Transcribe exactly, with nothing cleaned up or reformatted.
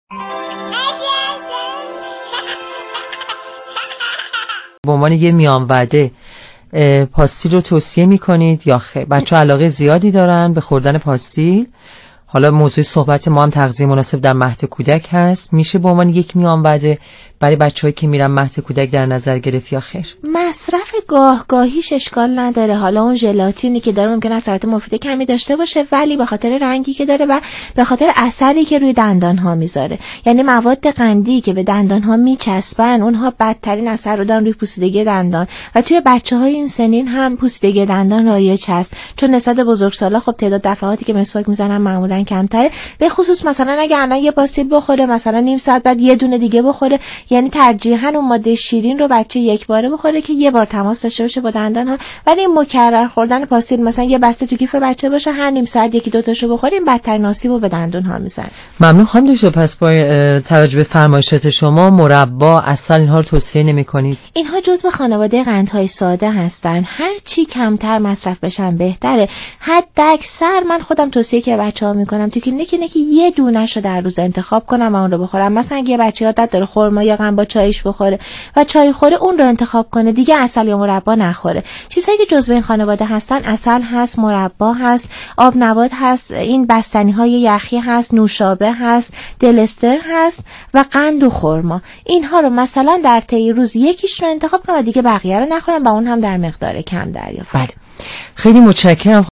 به عنوان یه میان وعده پاستیل رو توصیه میکنید یا خیر؟ بچه ها علاقه زیادی دارن به خوردن پاستیل. حالا موضوع صحبت ما هم تغذیه مناسب در مهد کودک هست. میشه به عنوان یک میان وعده برای بچه‌هایی که میرن مهد کودک در نظر گرفت یا خیر؟ مصرف گاه گاهیش اشکال نداره. حالا اون ژلاتینی که داره ممکنه اثرات مفید کمی داشته باشه، ولی به خاطر رنگی که داره و به خاطر اثری که روی دندان ها میذاره، یعنی مواد قندی که به دندان ها میچسبن، اونها بدترین اثر رو دارن روی پوسیدگی دندان و توی بچه‌های این سنین هم پوسیدگی دندان رایج هست، چون نسبت بزرگسالا خب تعداد دفعاتی که مسواک میزنن معمولا کمتره. به خصوص مثلا اگه الان یه پاستیل بخوره، مثلا نیم ساعت بعد یه دونه دیگه بخوره، یعنی ترجیحاً اون ماده شیرین رو بچه یک باره بخوره که یه بار تماس داشته باشه با دندان ها. ولی مکرر خوردن پاستیل، مثلا یه بسته تو کیف بچه باشه، هر نیم ساعت یکی دو تاشو بخوریم، بدترین آسیبو به دندون ها میزنه. ممنون خانم دکتر. پس با توجه به فرمایشات شما مربا، عسل اینها رو توصیه نمی‌کنید؟ اینها جزو خانواده قندهای ساده هستن. هر چی کمتر مصرف بشن بهتره. حد اکثر من خودم توصیه که بچه‌ها میکنم تو کلینیک اینه که یه دونه‌شو در روز انتخاب کنم و اون رو بخورم. مثلا اگه بچه عادت داره خرما یا قند با چایش بخوره و چای خوره، اون رو انتخاب کنه، دیگه عسل یا مربا نخوره. چیزایی که جزو این خانواده هستن عسل هست، مربا هست، آب نبات هست، این بستنی‌های یخی هست، نوشابه هست، دلستر هست و قند و خرما. اینها رو مثلا در طی روز یکیش رو انتخاب کنم و دیگه بقیه رو نخورم و اون هم در مقدار کم دریافت. بله، خیلی متشکرم.